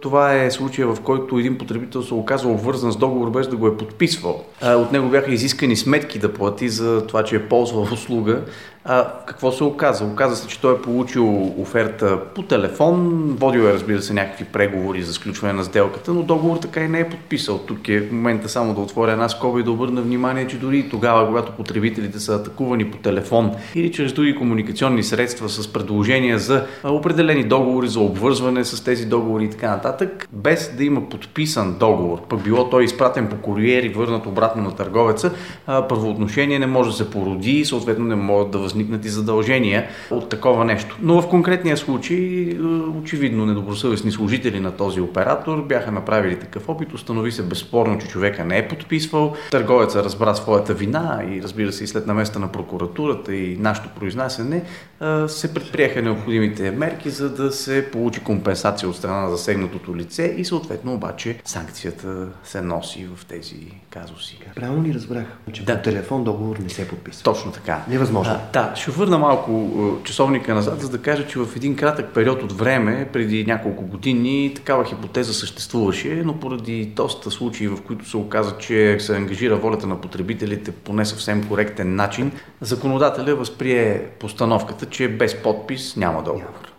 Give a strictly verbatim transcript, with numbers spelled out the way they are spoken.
това е случая, в който един потребител се оказва обвързан с договор без да го е подписвал. От него бяха изискани сметки да плати за това, че е ползвал услуга. А, какво се оказа? Оказа се, че той е получил оферта по телефон, водил е, разбира се, някакви преговори за сключване на сделката, но договор така и не е подписал. Тук е в момента само да отворя една скоба и да обърна внимание, че дори и тогава, когато потребителите са атакувани по телефон или чрез други комуникационни средства с предложения за определени договори, за обвързване с тези договори и така нататък, без да има подписан договор, пък било той изпратен по куриер и върнат обратно на търговеца, правоотношение не може да се породи и съответно не могат да възникнат и задължения от такова нещо. Но в конкретния случай, очевидно недобросъвестни служители на този оператор бяха направили такъв опит, установи се безспорно, че човека не е подписвал, търговеца разбра своята вина и разбира се и след наместа на прокуратурата и нашето произнасяне се предприеха необходимите мерки, за да се получи компенсация от страна на засегнатото лице и съответно обаче санкцията се носи в тези казуси. Правилно ли разбрах, че да. По телефон договор не се подписва? Точно така. Невъзможно. А, да, ще върна малко часовника назад, за да кажа, че в един кратък период от време, преди няколко години, такава хипотеза съществуваше, но поради доста случаи, в които се оказа, че се ангажира волята на потребителите по не съвсем коректен начин, законодателя възприе постановката, че без подпис няма договор.